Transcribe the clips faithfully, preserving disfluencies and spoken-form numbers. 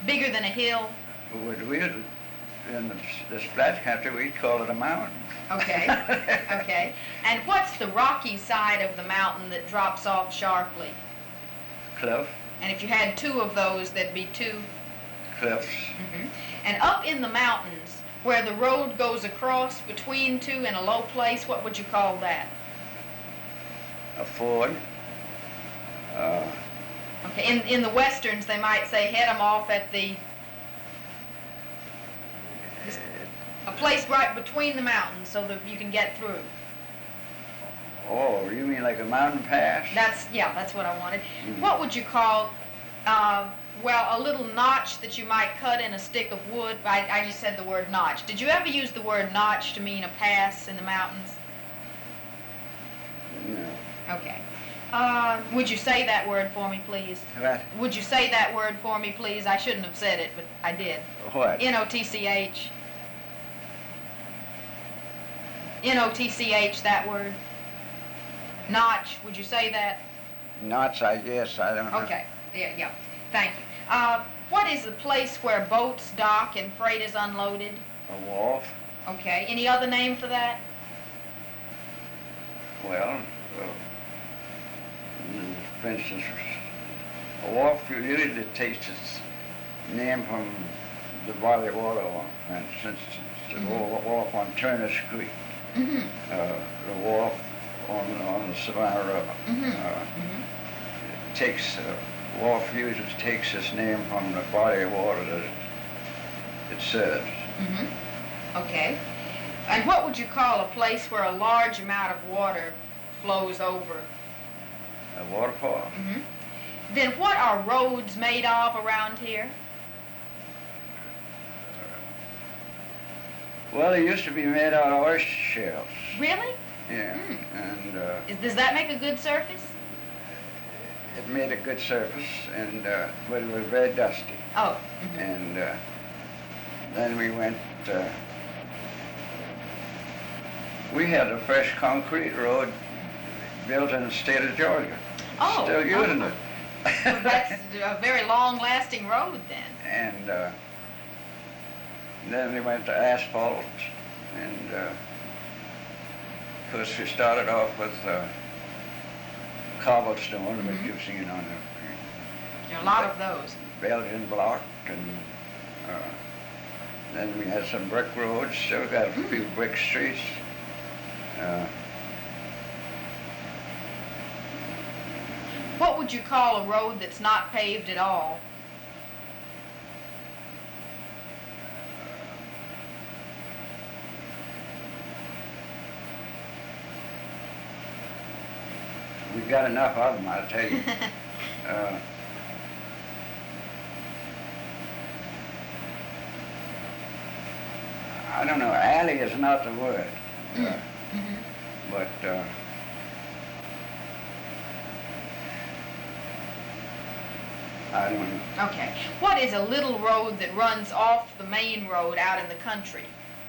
Bigger than a hill? Would we, in the, this flat country, we'd call it a mountain. Okay, okay. And what's the rocky side of the mountain that drops off sharply? Cliff. And if you had two of those, there'd be two? Cliffs. Mm-hmm. And up in the mountains, where the road goes across between two in a low place, what would you call that? A ford. Uh, okay, in, in the westerns, they might say head 'em off at the... a place right between the mountains so that you can get through. Oh, you mean like a mountain pass? That's, yeah, that's what I wanted. Mm. What would you call, uh, well, a little notch that you might cut in a stick of wood? I, I just said the word notch. Did you ever use the word notch to mean a pass in the mountains? No. Okay. Uh, would you say that word for me, please? What? Would you say that word for me, please? I shouldn't have said it, but I did. What? N O T C H. N O T C H, that word. Notch, would you say that? Notch, I guess, I don't know. Okay, yeah, yeah, thank you. Uh, what is the place where boats dock and freight is unloaded? A wharf. Okay, any other name for that? Well, uh, mm, for instance, a wharf usually takes its name from the body of water, for instance, the Mm-hmm. wharf on Turner's Creek, Mm-hmm. uh, the wharf on, on the Savannah River. Mm-hmm. Uh, Mm-hmm. it takes, uh, wharf usually takes its name from the body of water that it, it serves. Mm-hmm. Okay. And what would you call a place where a large amount of water flows over? A waterfall. Mm-hmm. Then what are roads made of around here? Well, they used to be made out of oyster shells. Really? Yeah. Mm. And uh, Is, does that make a good surface? it made a good surface, and uh, but it was very dusty. Oh. Mm-hmm. And uh, then we went. Uh, we had the first concrete road built in the state of Georgia. Oh. Still using oh. it. So that's a very long-lasting road then. And uh, then we went to asphalt, and uh, of course we started off with uh, cobblestone, Mm-hmm. which you've seen on the There are a lot of those. Belgian block, and uh, then we had some brick roads. Still got a few brick streets. Uh, What would you call a road that's not paved at all? we got enough of them, I'll tell you. uh, I don't know, alley is not the word, uh, Mm-hmm. but uh, I don't know. Okay. What is a little road that runs off the main road out in the country?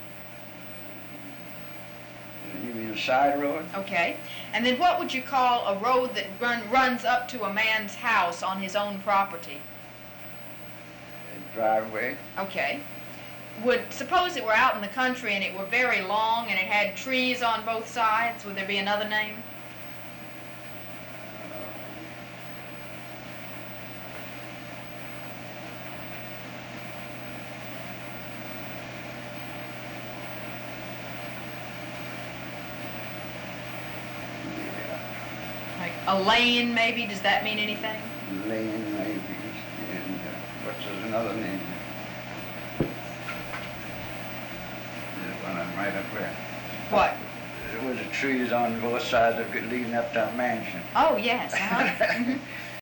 You mean a side road? Okay. And then what would you call a road that run, runs up to a man's house on his own property? A driveway? Okay. Would, suppose it were out in the country and it were very long and it had trees on both sides, would there be another name? Like a lane, maybe? Does that mean anything? Lane, maybe, and uh, what's there's another name? There's one I'm right up there. What? There was the trees on both sides of it leading up to our mansion. Oh, yes. Uh-huh. Mhm.